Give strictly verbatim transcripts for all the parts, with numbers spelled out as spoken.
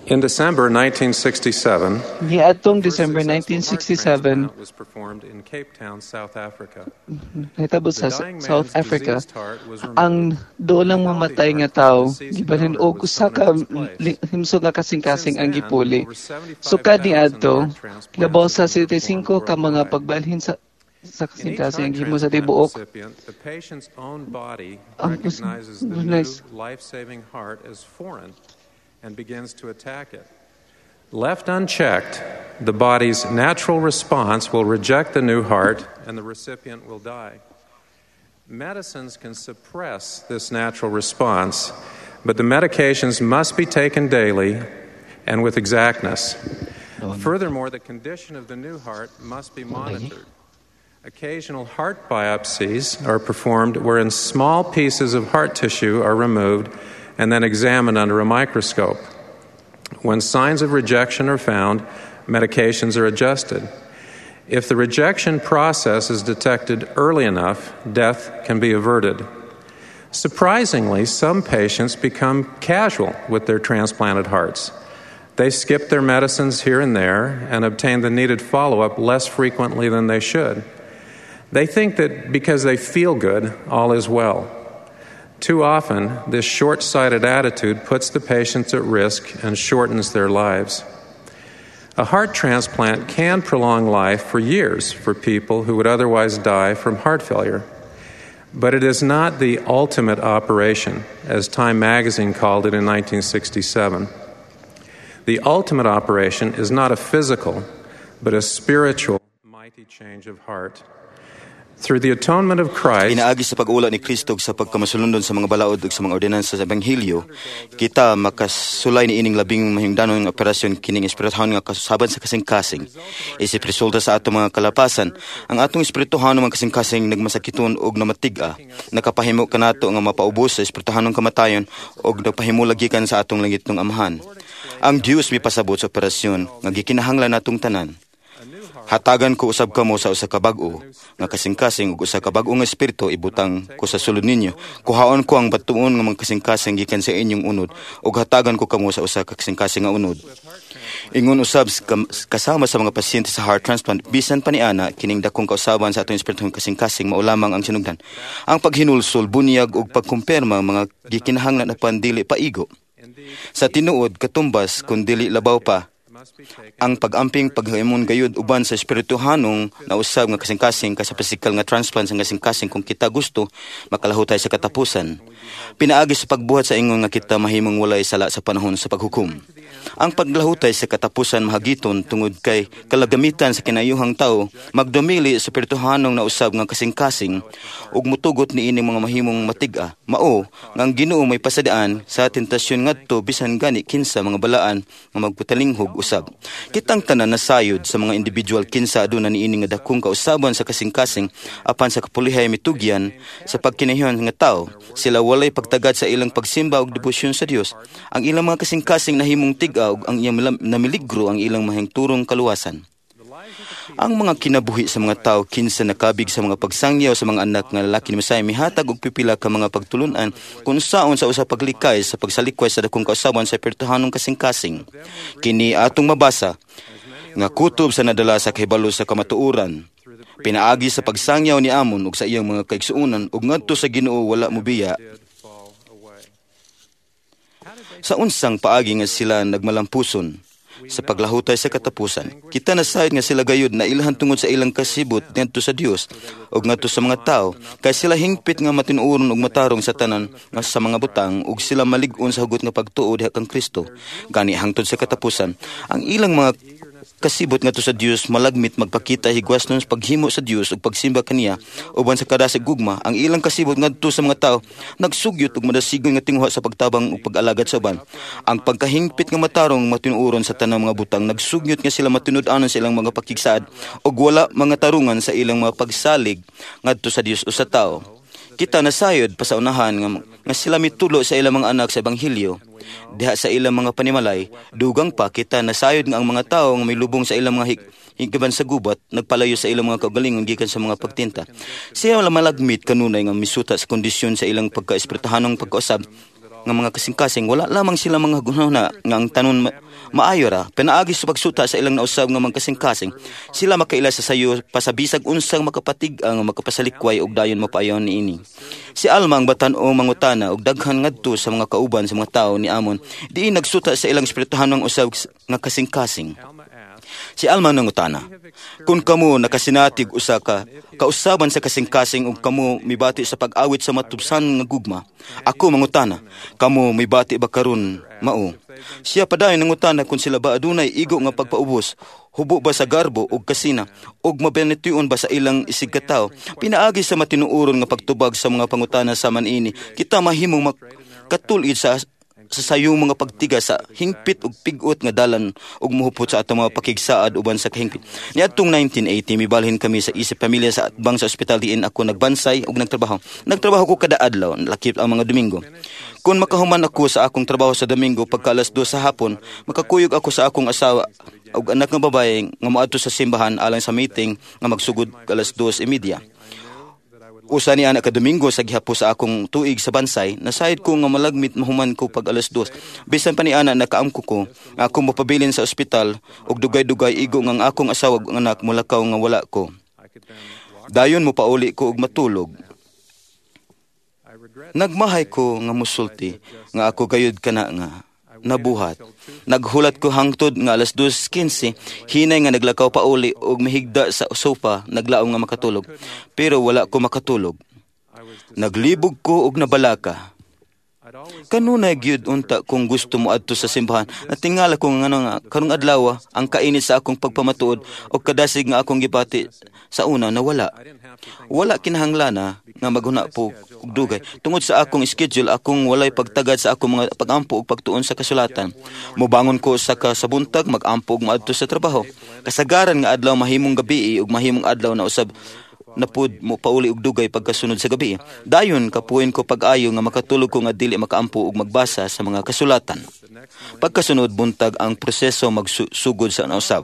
In December nineteen sixty-seven, niadtong December nineteen sixty-seven, was performed in Cape Town, South Africa. nahitabo sa South Africa, ang doon lang mamatay nga tao, gibalhin og usa ka himso nga kasing-kasing ang gipuli. So kaniadto, labaw sa seventy-five ka mga pagbalhin sa sa kasing-kasing ang himo sa tibuok. The patient's own body Ang recognizes the new nice. life-saving heart as foreign and begins to attack it. Left unchecked, the body's natural response will reject the new heart and the recipient will die. Medicines can suppress this natural response, but the medications must be taken daily and with exactness. Furthermore, the condition of the new heart must be monitored. Occasional heart biopsies are performed wherein small pieces of heart tissue are removed and then examined under a microscope. When signs of rejection are found, medications are adjusted. If the rejection process is detected early enough, death can be averted. Surprisingly, some patients become casual with their transplanted hearts. They skip their medicines here and there and obtain the needed follow-up less frequently than they should. They think that because they feel good, all is well. Too often, this short-sighted attitude puts the patients at risk and shortens their lives. A heart transplant can prolong life for years for people who would otherwise die from heart failure. But it is not the ultimate operation, as Time magazine called it in nineteen sixty-seven. The ultimate operation is not a physical, but a spiritual, mighty change of heart. Through the atonement of Christ, Pinaagi sa pag-ula ni Kristo sa pagkamasulundon sa mga balaod ug sa mga ordinansa sa Ebanghelyo, kita makasulay ni ining labing mahingdanon nga operasyon kining espirituhanon nga kasusaban sa kasing-kasing. Isip resulta sa atong mga kalapasan, ang atong espirituhanon mga kasing-kasing nagmasakiton og namatiga, nakapahimo kanato nga mapaubos sa espirituhanong kamatayon og nagpahimo lagikan sa atong langitong Amahan. Ang Dios mipasabot sa operasyon nga gikinahanglan natong tanan. Hatagan ko usab kamo sa usa ka bag-o nga kasing-kasing ug usa ka bag-o nga espiritu ibutang ko sa sulod ninyo. Kuhaon ko ang batuon nga mga kasing-kasing gikan sa inyong unod ug hatagan ko kamo sa usa ka kasing-kasing nga unod. Ingon usab kasama sa mga pasyente sa heart transplant bisan pa niana kining dakong kausaban sa atong espiritu kasing-kasing mao lamang ang sinugdan. Ang paghinulsol, bunyag ug pagkumpirma mga gikinahanglan na pandili paigo. Sa tinuod katumbas kun dili labaw pa ang pag-amping paghimon gayud uban sa espirituhanong nausab nga kasing-kasing ka sa physical nga transplant sa kasing-kasing kung kita gusto makalahutay sa katapusan. Pinaagi sa pagbuhat sa ingon nga kita mahimong walay sala sa panahon sa paghukom. Ang paglahutay sa katapusan mahagiton tungod kay kalagamitan sa kinayuhang tao magdumili sa espirituhanong nausab nga kasing-kasing ug mutugot ni ining mga mahimong matiga. Mao nga ang Ginoo may pasadaan sa tentasyon ngadto bisan gani kinsa mga balaan nga magputalinghog usab. Kitang tanan nasayod sa mga individual kinsa aduna niini nga dakong kausaban sa kasing-kasing apan sa kapulihay mitugyan sa pagkinahiyon nga tao. Sila walay pagtagad sa ilang pagsimba ug debosyon sa Dios. Ang ilang mga kasing-kasing nahimong tiga ug ang iyang namiligro ang ilang mahingturong kaluwasan. Ang mga kinabuhi sa mga tao kinsa nakabig sa mga pagsangyaw sa mga anak nga lalaki ni Messiah mihatag og pipila ka mga pagtulunan kung saon sa usa paglikay sa pagsalikway sa dakong kausaban sa espirituhanong kasing-kasing. Kini atong mabasa nga kutob sa nadala sa kahibalo sa kamatuoran. Pinaagi sa pagsangyaw ni Amon ug sa iyang mga kaigsuonan ug ngadto sa Ginoo wala mobiya. Sa unsang paagi nga sila nagmalampuson sa paglahutay sa katapusan, kita nasayod nga sila gayud na ilahan tungod sa ilang kasibot ngadto sa Dios ug ngadto sa mga tao kay sila hingpit nga matinuoron ug matarong sa tanan nga sa mga butang ug sila malig-on sa hugot nga pagtuo diha kang Kristo. Gani hangtod sa katapusan, ang ilang mga kasibot ngadto sa Dios malagmit magpakita higwasnon sa paghimo sa Dios ug pagsimba kaniya uban sa kadasig gugma. Ang ilang kasibot ngadto sa mga tao nagsugyot ug madasigon nga tinguha sa pagtabang ug pag-alagad sa uban. Ang pagkahingpit nga matarong matinuoron sa tanang mga butang nagsugyot nga sila matinud-anon sa ilang mga pakigsaad ug wala mga tarungan sa ilang mga pagsalig ngadto sa Dios o sa tao. Kita nasayod pa sa unahan nga, nga sila mitulo sa ilang mga anak sa Ebanghelyo. Diha sa ilang mga panimalay, dugang pa kita nasayod nga ang mga tao nga may lubong sa ilang mga hig higaban sa gubat, nagpalayo sa ilang mga kaugalingon gikan sa mga pagtinta. Siya malagmit kanunay nga misuta sa kondisyon sa ilang pagka-espirituhanong pagkausab nga mga kasing-kasing wala lamang sila mga gunahuna nga ang tanon ma- maayo ra pinaagi sa pagsuta sa ilang nausab nga mga kasing-kasing sila makaila sa sayo pasabisag unsang makapatig ang makapasalikway og dayon mapaayon niini. Si Alma ang batan-o mangutana og daghan ngadto sa mga kauban sa mga tawo ni Amon diin nagsuta sa ilang espirituhanong usab nga kasing-kasing. Si Alma nangutana, kung kamo nakasinatig usa ka kausaban sa kasing-kasing ug kamo mibati sa pag-awit sa matubsan nga gugma, ako mangutana, kamo mibati ba karon mao? Siya padayon nangutana kung sila ba adunay igo nga pagpaubos, hubo ba sa garbo ug kasina, ug mabenetiyon ba sa ilang isig katawo? Pinaagi sa matinuoron nga pagtubag sa mga pangutana sa manini, kita mahimong makatulid sa sa sayong mga pagtiga sa hingpit ug pigot nga dalan ug mohupot sa atong mga pakigsaad uban sa kahingpit. Niadtong nineteen eighty mibalhin kami sa isip pamilya sa atbang sa ospital diin ako nagbansay ug nagtrabaho. Nagtrabaho ko kada adlaw, lakip ang mga Domingo. Kung makahuman ako sa akong trabaho sa Domingo pagka alas dos sa hapon, makakuyog ako sa akong asawa ug anak nga babae nga moadto sa simbahan alang sa meeting nga magsugod alas dos e media. Usa ni anak ka Domingo sa gihapos sa akong tuig sa bansay, nasayod ko nga malagmit mahuman ko pag alas dos. Bisan pa ni ana nakaamko ko, nga akong mapabilin sa ospital ug dugay-dugay igo nga ang akong asawa ug anak mulakaw nga wala ko. Dayon mo pauli ko ug matulog. Nagmahay ko nga musulti nga ako gayud kana nga nabuhat. Naghulat ko hangtod nga alas dos kinse, hinay nga naglakaw pa uli og mahigda sa sofa, naglaom nga makatulog. Pero wala ko makatulog. Naglibog ko og nabalaka. Kanunay gyud unta kung gusto mo adto sa simbahan. Natingala ko nga nga karong adlaw ang kainit sa akong pagpamatuod og kadasig nga akong gibati sa una na wala. Wala kinahanglana nga maghuna po og dugay. Tungod sa akong schedule, akong walay pagtagad sa akong mga pag-ampo ug pagtuon sa kasulatan. Mubangon ko sa kasabuntag, mag-ampo ug maadto sa trabaho. Kasagaran nga adlaw mahimong gabi ug mahimong adlaw na usab napud mo pauli og dugay pagkasunod sa gabi. Dayon kapuin ko pag-ayo nga makatulog ko nga dili makaampo ug magbasa sa mga kasulatan. Pagkasunod buntag ang proseso magsugod sa nausab.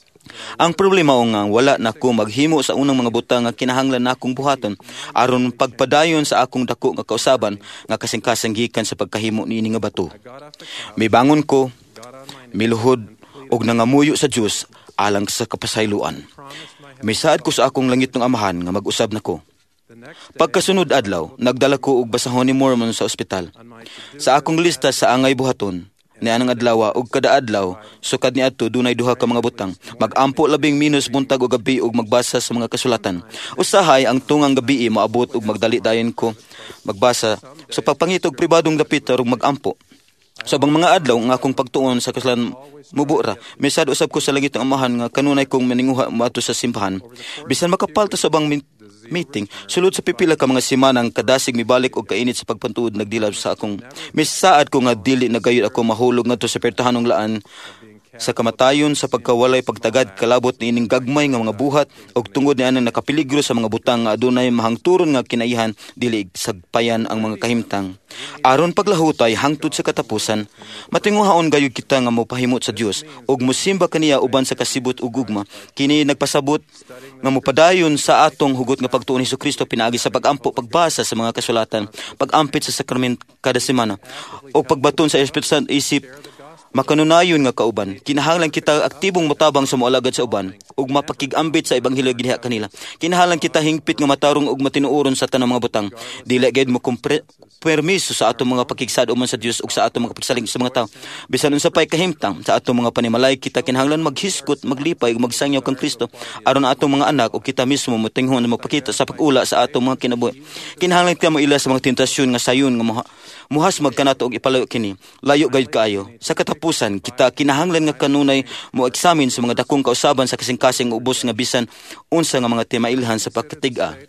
Ang problema o nga wala na ko maghimo sa unang mga butang nga kinahanglan na akong buhaton aron pagpadayon sa akong dako nga kausaban nga kasing-kasing gikan sa pagkahimo niini nga bato. Mibangon ko, miluhod og nangamuyo sa Dios alang sa kapasayloan. Misaad ko sa akong langit ng amahan nga mag-usab na ko. Pagkasunod adlaw, nagdala ko og basahon ni Mormon sa ospital. Sa akong lista sa angay buhaton, ni anang adlaw ug kada adlaw, sukad ni adto dunay duha ka mga butang. Mag-ampo labing minus buntag og gabi ug magbasa sa mga kasulatan. Usahay ang tungang gabi maabot ug magdali dayon ko magbasa sa pagpangitog pribadong dapit ug mag-ampo. Sa bang mga adlaw nga akong pagtuon sa kasulatan mubura, misad usab ko sa langit ng amahan nga kanunay kong maninguha moadto sa simbahan. Bisan makapalta sa bang meeting, sulod sa pipila ka mga semanang kadasig mibalik og kainit sa pagpantuod nagdilab sa akong misaad ko nga dili nagayud ako mahulog ngadto sa pertahanong laan sa kamatayon sa pagkawalay pagtagad kalabot niining gagmay nga mga buhat og tungod niana nakapeligro sa mga butang nga adunay mahangturon nga kinaihan dili sagpayan ang mga kahimtang. Aron paglahutay hangtod sa katapusan, matinguhaon gayud kita nga mopahimot sa Dios ug mosimba kaniya uban sa kasibut ug gugma. Kini nagpasabot nga mopadayon sa atong hugot nga pagtuon ni Jesucristo pinaagi sa pag-ampo pagbasa sa mga kasulatan, pag-ampit sa sakramento kada semana o pagbaton sa Espiritu Santo isip makanunayon nga kauban. Kinahanglan kita aktibong motabang sa moalagad sa uban ug mapakig-ambit sa ebanghelyo giniha kanila. Kinahanglan kita hingpit nga matarong ug matinuoron sa tanang mga butang. Dili gayud mo kumpre permiso sa atong mga pakigsad uman sa Dios ug sa atong mga pagsalig sa mga tawo. Bisan unsa pay kahimtang sa atong mga panimalay, kita kinahanglan maghiskot, maglipay ug magsangyaw kang Kristo aron atong mga anak ug kita mismo motinghon na magpakita sa pag-ula sa atong mga kinabuhi. Kinahanglan kita moila sa mga tentasyon nga sayon nga moha, muhas magkanato og ipalayo kini. Layo gayud kaayo. Sa katapusan, kita kinahanglan nga kanunay mo eksamin sa mga dakong kausaban sa kasing-kasing ubos nga bisan unsa nga mga timailhan sa pagkatiga.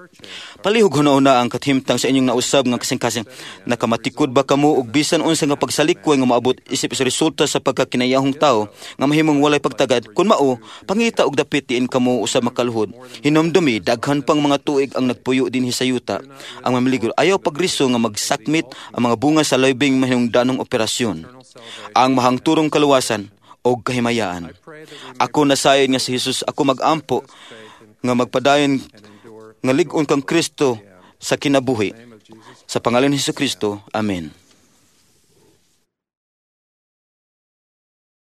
Palihog hunahuna ang kathimtang sa inyong nausab nga kasing-kasing. Nakamatikod ba kamo og bisan unsa nga pagsalikway nga maabot isip sa resulta sa pagkakinayahong tao nga mahimong walay pagtagad? Kun mao, pangita og dapit diin kamo usab makaluhod. Hinumdumi daghan pang mga tuig ang nagpuyo dinhi sa yuta. Ang mamiligro ayaw pagriso nga magsakmit ang mga bunga sa labing mahinungdanong operasyon. Ang mahangturong kaluwasan og kahimayaan. Ako nasayon nga si Jesus, ako magampo nga magpadayon nga lig-on kang Kristo sa kinabuhi. Sa pangalan ni Jesucristo, Amen.